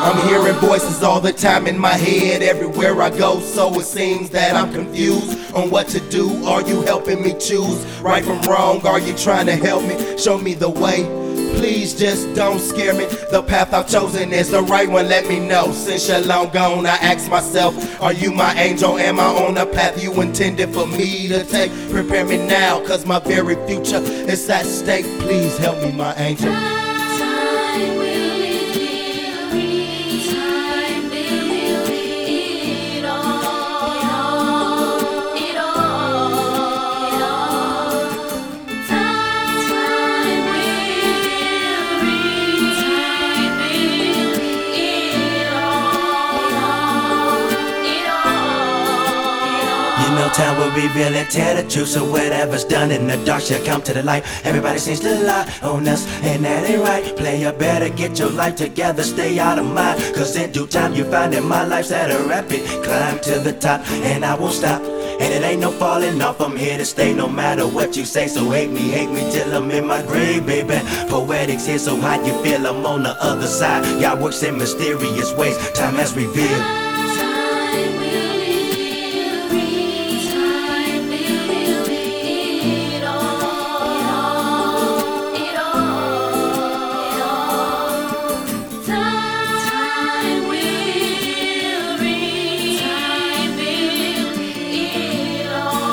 I'm hearing voices all the time in my head everywhere I go, so it seems that I'm confused on what to do. Are you helping me choose right from wrong? Are you trying to help me, show me the way? Please just don't scare me. The path I've chosen is the right one, let me know. Since you're long gone, I ask myself, are you my angel? Am I on the path you intended for me to take? Prepare me now, cause my very future is at stake. Please help me, my angel. Time will reveal it all. It all. Time will reveal it all. You know time will reveal it, tell the truth. So whatever's done in the dark shall come to the light. Everybody seems to lie on us, and that ain't right. Player, better get your life together, stay out of mind. Cause in due time you find that my life's at a rapid climb to the top, and I won't stop. And it ain't no falling off, I'm here to stay no matter what you say. So hate me till I'm in my grave, baby. Poetics here, so how you feel? I'm on the other side. Y'all works in mysterious ways, time has revealed. Time will reveal it all. It all. Time will reveal it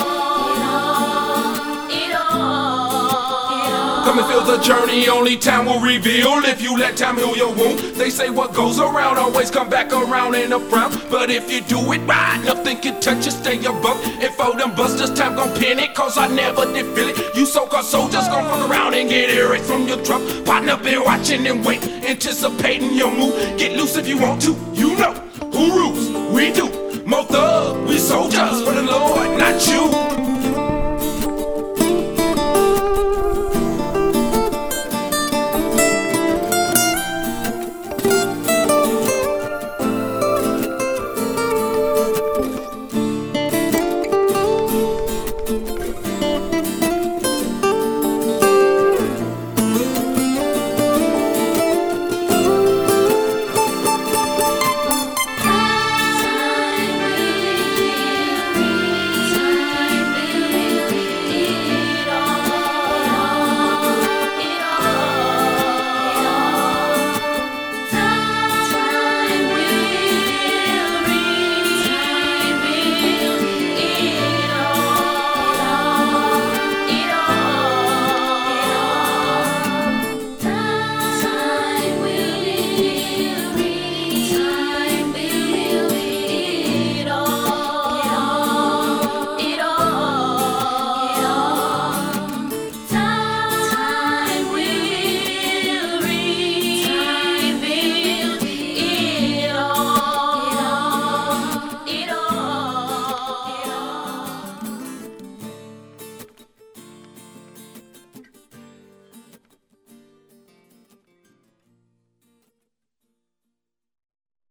all. Come and feel the journey, only time will reveal. If you let time heal your wound, they say what goes around always come back around in a frown. But if you do it right, nothing can touch you, stay above. If all them busters, time gon' pin it, cause I never did feel it. You so-called soldiers gon' fuck around and get erased from your truck. Partner been watching and wait, anticipating your move. Get loose if you want to, you know who rules, we do. More thug, we soldiers.